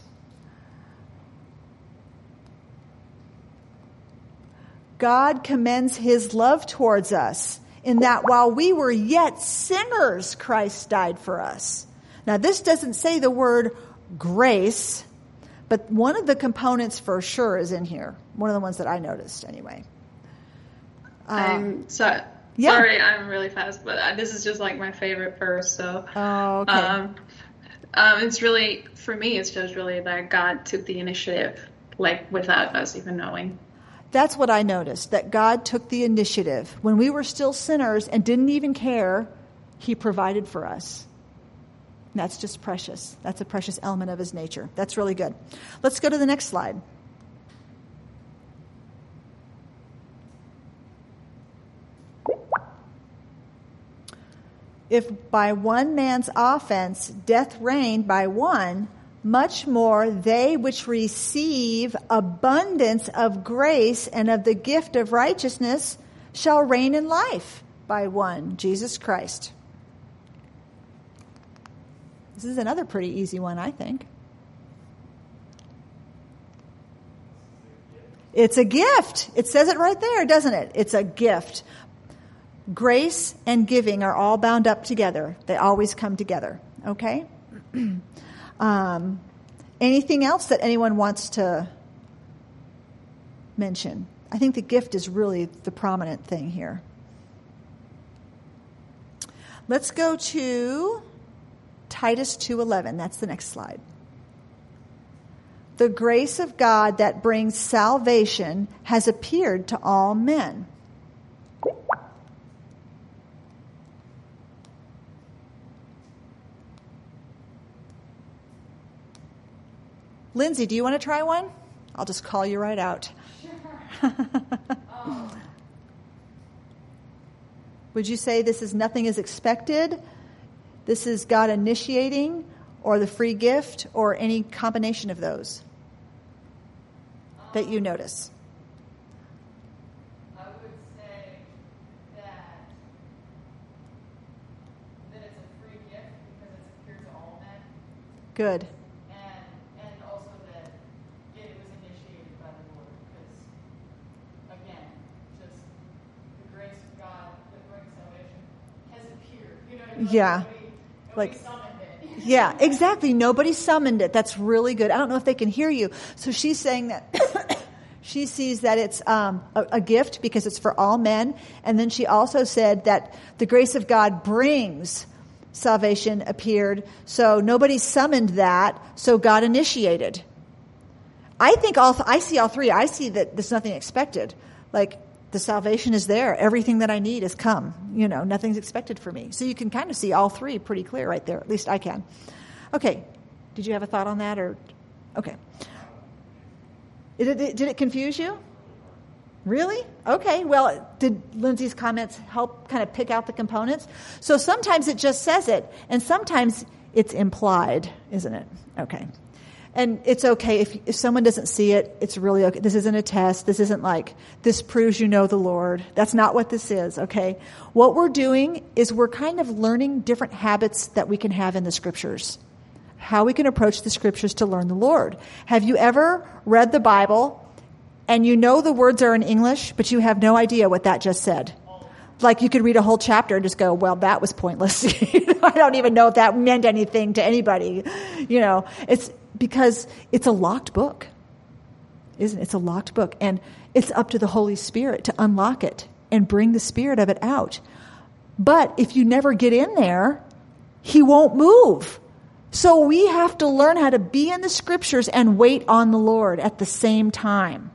S1: God commends his love towards us in that while we were yet sinners, Christ died for us. Now, this doesn't say the word grace, but one of the components for sure is in here. One of the ones that I noticed anyway. Um,
S3: I'm so,
S1: yeah.
S3: sorry, I'm really fast, but uh, this is just like my favorite verse. So,
S1: Oh, okay.
S3: um, um, it's really, for me, it's just really that God took the initiative, like without us even knowing.
S1: That's what I noticed, that God took the initiative. When we were still sinners and didn't even care, he provided for us. That's just precious. That's a precious element of his nature. That's really good. Let's go to the next slide. If by one man's offense death reigned by one, much more they which receive abundance of grace and of the gift of righteousness shall reign in life by one, Jesus Christ. This is another pretty easy one, I think. It's a gift. It says it right there, doesn't it? It's a gift. Grace and giving are all bound up together. They always come together. Okay? um, anything else that anyone wants to mention? I think the gift is really the prominent thing here. Let's go to Titus two eleven. That's the next slide. The grace of God that brings salvation has appeared to all men. Lindsay, do you want to try one? I'll just call you right out.
S2: Sure. um,
S1: Would you say this is nothing is expected? This is God initiating, or the free gift, or any combination of those that you notice?
S2: I would say that that it's a free gift because it's appeared to all men,
S1: Good.
S2: and and also that it was initiated by the Lord. Because again, just the grace of God that brings salvation has appeared. You know what I mean? Like
S1: Yeah.
S2: Nobody, nobody
S1: Like-
S2: summoned it.
S1: Yeah, exactly. Nobody summoned it. That's really good. I don't know if they can hear you. So she's saying that she sees that it's um, a, a gift because it's for all men. And then she also said that the grace of God brings salvation appeared. So nobody summoned that. So God initiated. I think all, th- I see all three. I see that there's nothing expected. Like, the salvation is there. Everything that I need has come. You know, nothing's expected for me. So you can kind of see all three pretty clear right there. At least I can. Okay. Did you have a thought on that? Or okay. Did it, did it confuse you? Really? Okay. Well, did Lindsay's comments help kind of pick out the components? So sometimes it just says it, and sometimes it's implied, isn't it? Okay. And it's okay if, if someone doesn't see it, it's really okay. This isn't a test. This isn't like, this proves you know the Lord. That's not what this is, okay? What we're doing is we're kind of learning different habits that we can have in the Scriptures. How we can approach the Scriptures to learn the Lord. Have you ever read the Bible and you know the words are in English, but you have no idea what that just said? Like you could read a whole chapter and just go, well, that was pointless. I don't even know if that meant anything to anybody. You know, it's because it's a locked book, isn't it? It's a locked book. And it's up to the Holy Spirit to unlock it and bring the spirit of it out. But if you never get in there, he won't move. So we have to learn how to be in the Scriptures and wait on the Lord at the same time,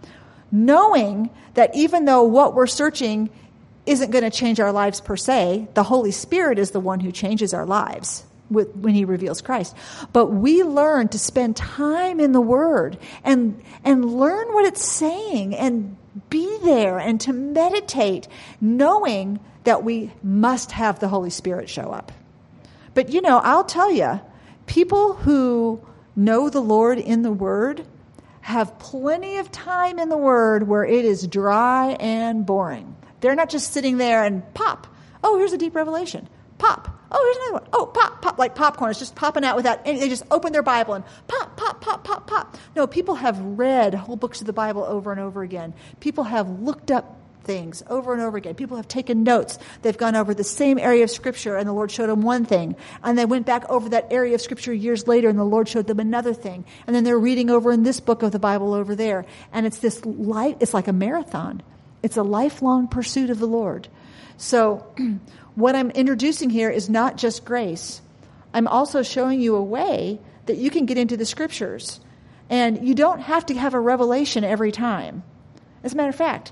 S1: knowing that even though what we're searching isn't going to change our lives per se, the Holy Spirit is the one who changes our lives with, when he reveals Christ. But we learn to spend time in the Word and and learn what it's saying and be there and to meditate, knowing that we must have the Holy Spirit show up. But, you know, I'll tell you, people who know the Lord in the Word have plenty of time in the Word where it is dry and boring. They're not just sitting there and pop. Oh, here's a deep revelation. Pop. Oh, here's another one. Oh, pop, pop, like popcorn. It's just popping out without any, they just open their Bible and pop, pop, pop, pop, pop. No, people have read whole books of the Bible over and over again. People have looked up things over and over again. People have taken notes. They've gone over the same area of Scripture and the Lord showed them one thing. And they went back over that area of Scripture years later and the Lord showed them another thing. And then they're reading over in this book of the Bible over there. And it's this life, it's like a marathon. It's a lifelong pursuit of the Lord. So what I'm introducing here is not just grace. I'm also showing you a way that you can get into the Scriptures. And you don't have to have a revelation every time. As a matter of fact,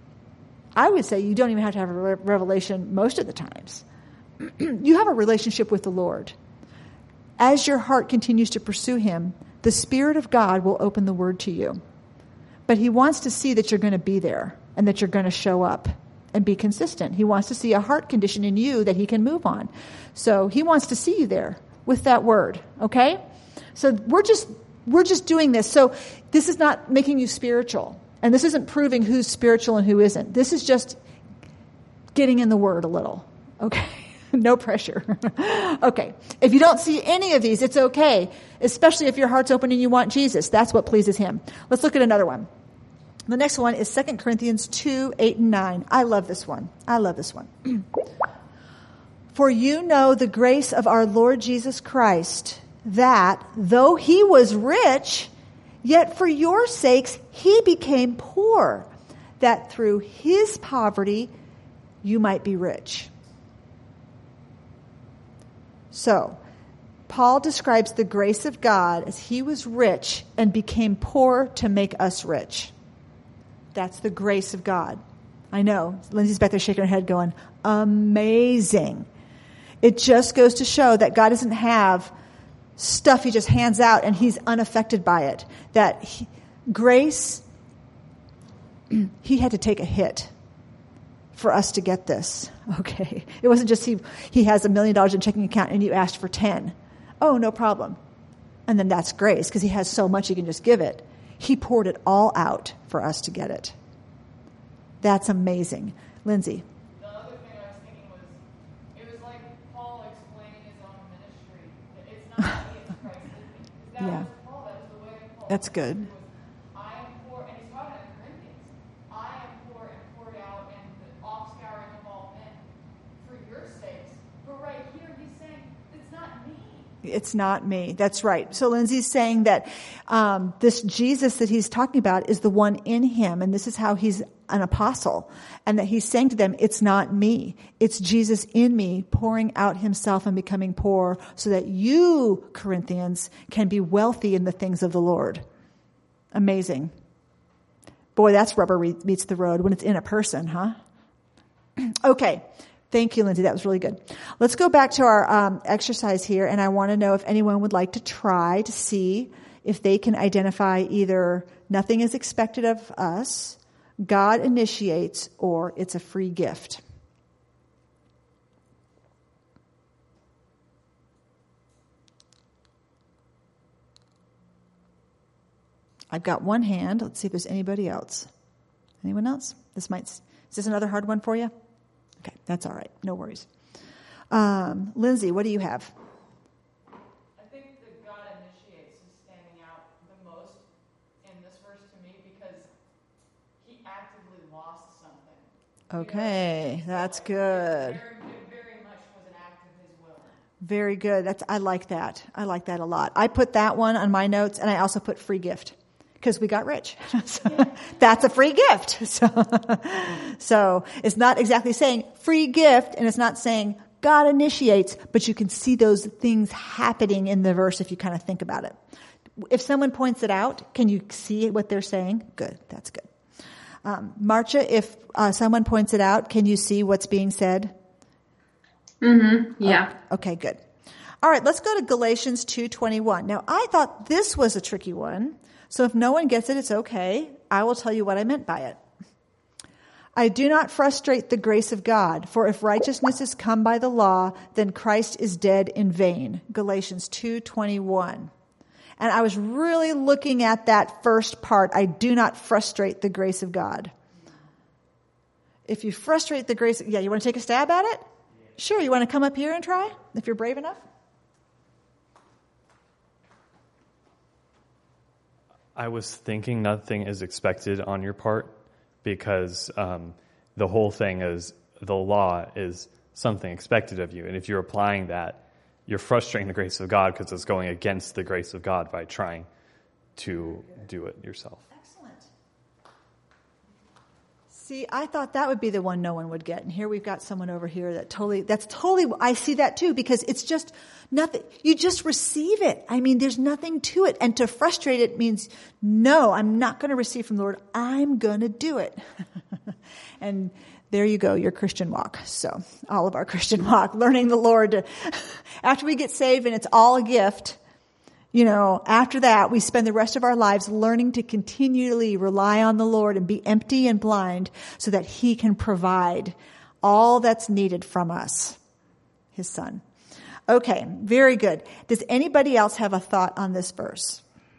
S1: I would say you don't even have to have a re- revelation most of the times. You have a relationship with the Lord. As your heart continues to pursue him, the Spirit of God will open the word to you. But he wants to see that you're going to be there and that you're going to show up and be consistent. He wants to see a heart condition in you that he can move on. So he wants to see you there with that word, okay? So we're just we're just doing this. So this is not making you spiritual. And this isn't proving who's spiritual and who isn't. This is just getting in the word a little, okay? No pressure. Okay. If you don't see any of these, it's okay, especially if your heart's open and you want Jesus. That's what pleases him. Let's look at another one. The next one is Second Corinthians two, eight and nine. I love this one. I love this one. For you know the grace of our Lord Jesus Christ, that though he was rich, yet for your sakes he became poor, that through his poverty you might be rich. So, Paul describes the grace of God as he was rich and became poor to make us rich. That's the grace of God. I know. Lindsay's back there shaking her head going, amazing. It just goes to show that God doesn't have stuff he just hands out and he's unaffected by it. That he, grace, he had to take a hit for us to get this. Okay. It wasn't just he, he has a million dollars in checking account and you asked for ten. Oh, no problem. And then that's grace because he has so much he can just give it. He poured it all out for us to get it. That's amazing. Lindsay.
S2: The other thing I was thinking was, it was like Paul explaining his own ministry. That it's not me, it's Christ in me. That
S1: Yeah.
S2: was Paul. That was the way of Paul.
S1: That's good.
S2: Was, I am poor, and he's talking about Corinthians. I am poor and poured out, and the offscouring of all men for your sakes. But right here, he's saying, it's not me.
S1: It's not me. That's right. So Lindsay's saying that um, this Jesus that he's talking about is the one in him, and this is how he's an apostle, and that he's saying to them, it's not me. It's Jesus in me pouring out himself and becoming poor so that you, Corinthians, can be wealthy in the things of the Lord. Amazing. Boy, that's rubber meets the road when it's in a person, huh? Okay. Thank you, Lindsay. That was really good. Let's go back to our um, exercise here, and I want to know if anyone would like to try to see if they can identify either nothing is expected of us, God initiates, or it's a free gift. I've got one hand. Let's see if there's anybody else. Anyone else? This might. Is this another hard one for you? Okay, that's all right. No worries. Um, Lindsay, what do you have?
S2: I think that God initiates is standing out the most in this verse to me because he actively lost something.
S1: Okay,
S2: You know?
S1: that's
S2: So it
S1: good.
S2: Very, it very much was an act of his will.
S1: Very good. That's I like that. I like that a lot. I put that one on my notes, and I also put free gift because we got rich. So, that's a free gift. So, so it's not exactly saying free gift, and it's not saying God initiates, but you can see those things happening in the verse if you kind of think about it. If someone points it out, can you see what they're saying? Good. That's good. Um, Marcia, if uh, someone points it out, can you see what's being said?
S3: Mm-hmm. Yeah.
S1: Oh, okay, good. All right, let's go to Galatians two twenty-one. Now, I thought this was a tricky one, so if no one gets it, it's okay. I will tell you what I meant by it. I do not frustrate the grace of God, for if righteousness is come by the law, then Christ is dead in vain. Galatians two twenty-one. And I was really looking at that first part. I do not frustrate the grace of God. If you frustrate the grace, yeah, you want to take a stab at it? Sure, you want to come up here and try, if you're brave enough?
S4: I was thinking nothing is expected on your part because um, the whole thing is the law is something expected of you. And if you're applying that, you're frustrating the grace of God because it's going against the grace of God by trying to do it yourself.
S1: Excellent. See, I thought that would be the one no one would get. And here we've got someone over here that totally, that's totally, I see that too, because it's just nothing. You just receive it. I mean, there's nothing to it. And to frustrate it means, no, I'm not going to receive from the Lord. I'm going to do it. And there you go, your Christian walk. So all of our Christian walk, learning the Lord to, after we get saved and it's all a gift, you know, after that, we spend the rest of our lives learning to continually rely on the Lord and be empty and blind so that he can provide all that's needed from us, his son. Okay, very good. Does anybody else have a thought on this verse?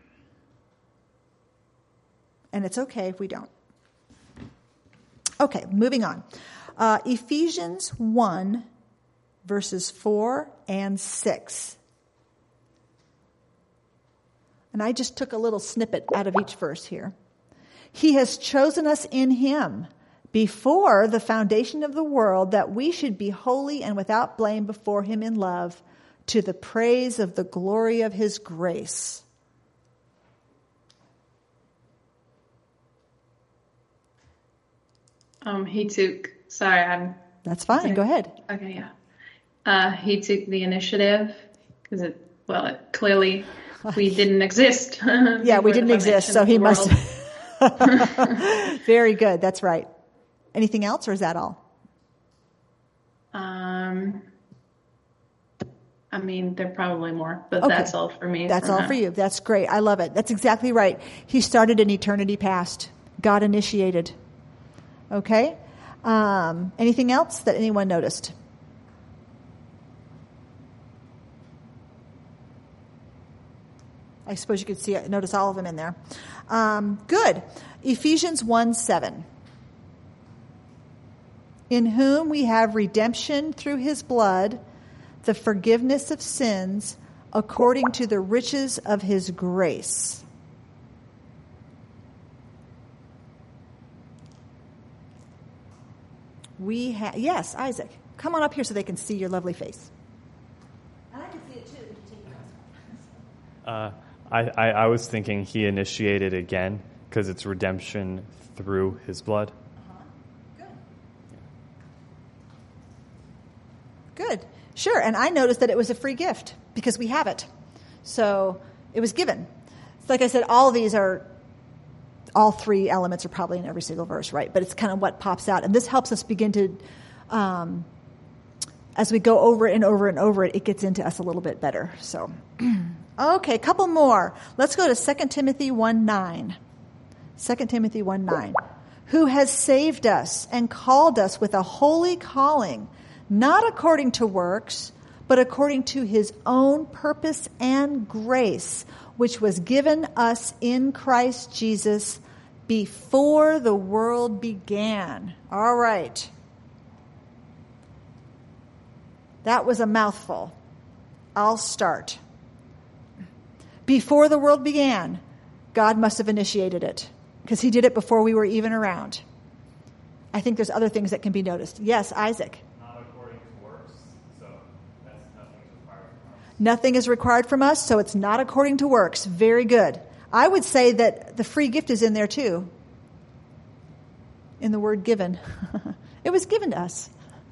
S1: And it's okay if we don't. Okay, moving on. Uh, Ephesians one, verses four and six. And I just took a little snippet out of each verse here. He has chosen us in him before the foundation of the world that we should be holy and without blame before him in love, to the praise of the glory of his grace.
S3: Um, he took, sorry, I'm.
S1: That's fine. Go ahead.
S3: Okay, yeah. Uh, he took the initiative because it, well, it clearly we didn't exist.
S1: Yeah, we didn't exist, so he must. Very good. That's right. Anything else, or is that all?
S3: Um, I mean, there are probably more, but
S1: Okay.
S3: that's all for me.
S1: That's
S3: for
S1: all
S3: now.
S1: for you. That's great. I love it. That's exactly right. He started in eternity past. God initiated. Okay. Um, anything else that anyone noticed? I suppose you could see notice all of them in there. Um, good. Ephesians one seven. In whom we have redemption through his blood, the forgiveness of sins, according to the riches of his grace. We have, yes, Isaac, come on up here so they can see your lovely face. And I can see it too.
S4: Uh, I, I, I was thinking he initiated again because it's redemption through his blood.
S1: Uh-huh. Good. Good. Sure. And I noticed that it was a free gift because we have it. So it was given. Like I said, all of these are, all three elements are probably in every single verse, right? But it's kind of what pops out. And this helps us begin to, um, as we go over it and over and over it, it gets into us a little bit better. So, okay, a couple more. Let's go to Second Timothy one nine. Second Timothy one nine. Who has saved us and called us with a holy calling, not according to works, but according to his own purpose and grace, which was given us in Christ Jesus before the world began. All right. That was a mouthful. I'll start. Before the world began, God must have initiated it because he did it before we were even around. I think there's other things that can be noticed. Yes, Isaac.
S4: Not according to works, so that's nothing is required from us.
S1: Nothing is required from us, so it's not according to works. Very good. I would say that the free gift is in there too. In the word given. It was given to us.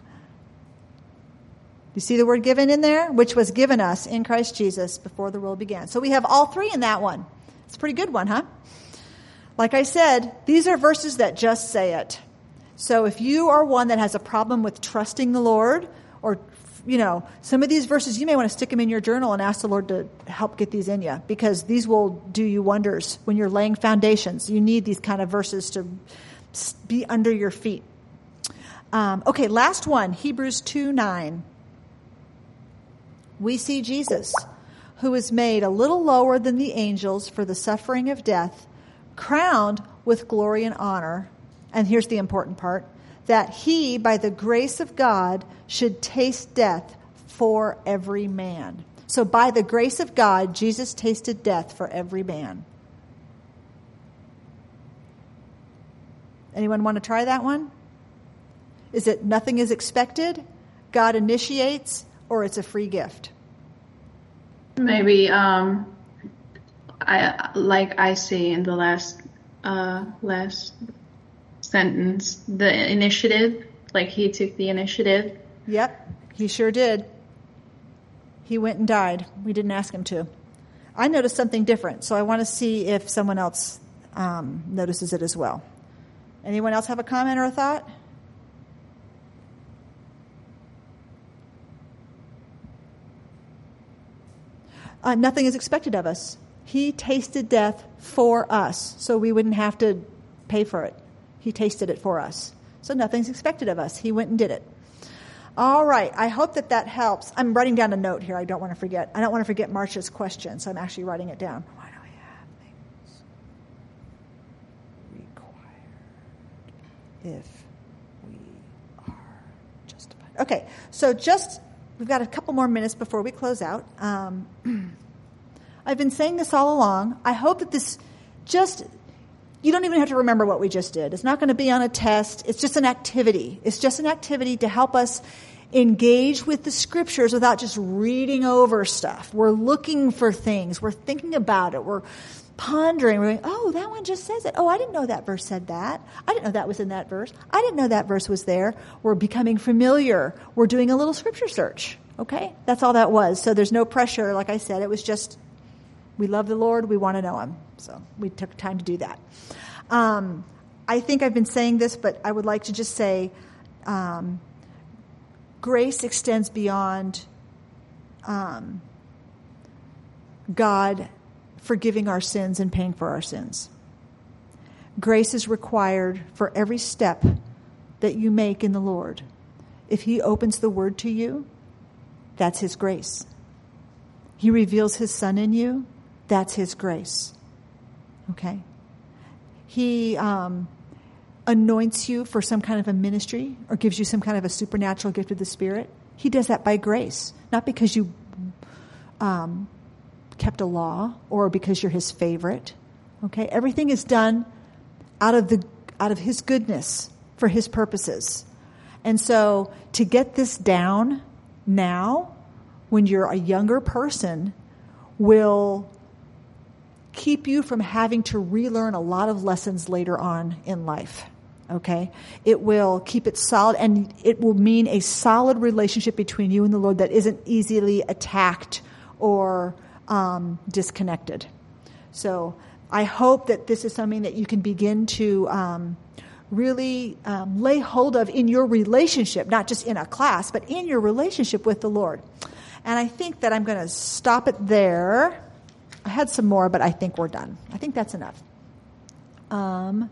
S1: You see the word given in there? Which was given us in Christ Jesus before the world began. So we have all three in that one. It's a pretty good one, huh? Like I said, these are verses that just say it. So if you are one that has a problem with trusting the Lord, or, you know, some of these verses, you may want to stick them in your journal and ask the Lord to help get these in you, because these will do you wonders when you're laying foundations. You need these kind of verses to be under your feet. Um, okay, last one, Hebrews two nine. We see Jesus, who was made a little lower than the angels for the suffering of death, crowned with glory and honor. And here's the important part, that he, by the grace of God, should taste death for every man. So by the grace of God, Jesus tasted death for every man. Anyone want to try that one? Is it nothing is expected, God initiates, or it's a free gift?
S3: Maybe, um, I like I see in the last uh, last sentence, the initiative, like he took the initiative.
S1: Yep, he sure did. He went and died. We didn't ask him to. I noticed something different, so I want to see if someone else um, notices it as well. Anyone else have a comment or a thought? Uh, nothing is expected of us. He tasted death for us, so we wouldn't have to pay for it. He tasted it for us. So nothing's expected of us. He went and did it. All right. I hope that that helps. I'm writing down a note here. I don't want to forget. I don't want to forget Marcia's question, so I'm actually writing it down. Why do we have things required if we are justified? Okay. So just, we've got a couple more minutes before we close out. Um, I've been saying this all along. I hope that this just, you don't even have to remember what we just did. It's not going to be on a test. It's just an activity. It's just an activity to help us engage with the scriptures without just reading over stuff. We're looking for things. We're thinking about it. We're pondering. We're going, oh, that one just says it. Oh, I didn't know that verse said that. I didn't know that was in that verse. I didn't know that verse was there. We're becoming familiar. We're doing a little scripture search. Okay? That's all that was. So there's no pressure. Like I said, it was just, we love the Lord. We want to know him. So we took time to do that. Um, I think I've been saying this, but I would like to just say, um, grace extends beyond um, God forgiving our sins and paying for our sins. Grace is required for every step that you make in the Lord. If he opens the word to you, that's his grace. He reveals his son in you, that's his grace. Okay? He um, anoints you for some kind of a ministry or gives you some kind of a supernatural gift of the Spirit. He does that by grace, not because you um, kept a law or because you're his favorite. Okay? Everything is done out of the out of his goodness for his purposes. And so to get this down now, when you're a younger person, will keep you from having to relearn a lot of lessons later on in life. Okay? It will keep it solid, and it will mean a solid relationship between you and the Lord that isn't easily attacked or um, disconnected. So I hope that this is something that you can begin to um, really um, lay hold of in your relationship, not just in a class, but in your relationship with the Lord. And I think that I'm going to stop it there. I had some more, but I think we're done. I think that's enough. Um,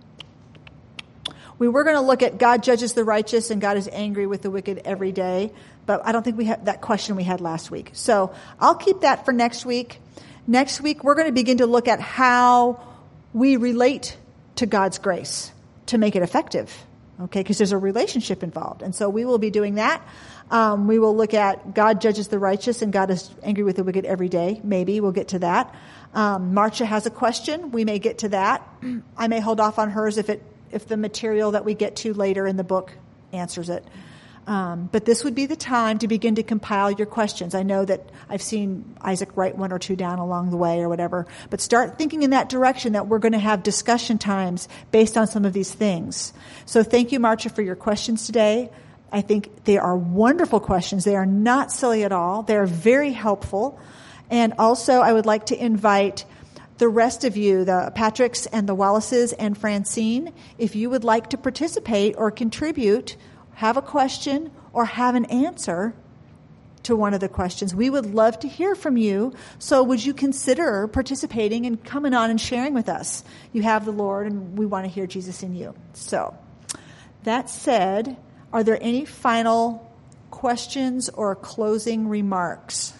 S1: we were going to look at God judges the righteous and God is angry with the wicked every day, but I don't think we had that question we had last week. So I'll keep that for next week. Next week, we're going to begin to look at how we relate to God's grace to make it effective. Okay, because there's a relationship involved. And so we will be doing that. Um, we will look at God judges the righteous and God is angry with the wicked every day. Maybe we'll get to that. Um, Marcia has a question. We may get to that. I may hold off on hers if it if the material that we get to later in the book answers it. Um, but this would be the time to begin to compile your questions. I know that I've seen Isaac write one or two down along the way or whatever, but start thinking in that direction that we're going to have discussion times based on some of these things. So thank you, Marcia, for your questions today. I think they are wonderful questions. They are not silly at all. They're very helpful. And also, I would like to invite the rest of you, the Patricks and the Wallaces and Francine, if you would like to participate or contribute, have a question or have an answer to one of the questions, we would love to hear from you. So would you consider participating and coming on and sharing with us? You have the Lord, and we want to hear Jesus in you. So that said, are there any final questions or closing remarks?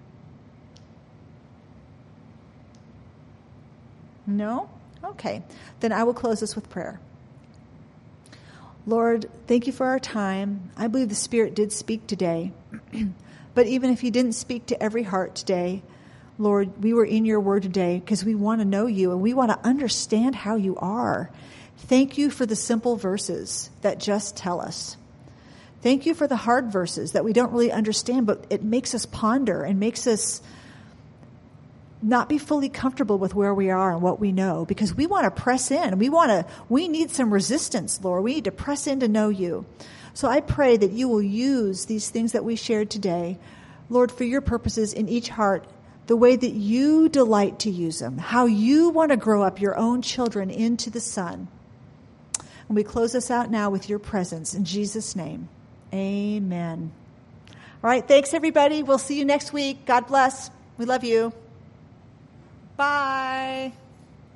S1: No? Okay. Then I will close this with prayer. Lord, thank you for our time. I believe the Spirit did speak today. But even if he didn't speak to every heart today, Lord, we were in your word today because we want to know you and we want to understand how you are. Thank you for the simple verses that just tell us. Thank you for the hard verses that we don't really understand, but it makes us ponder and makes us not be fully comfortable with where we are and what we know, because we want to press in. We want to, we need some resistance, Lord. We need to press in to know you. So I pray that you will use these things that we shared today, Lord, for your purposes in each heart, the way that you delight to use them, how you want to grow up your own children into the Son. And we close this out now with your presence in Jesus' name. Amen. All right. Thanks, everybody. We'll see you next week. God bless. We love you. Bye.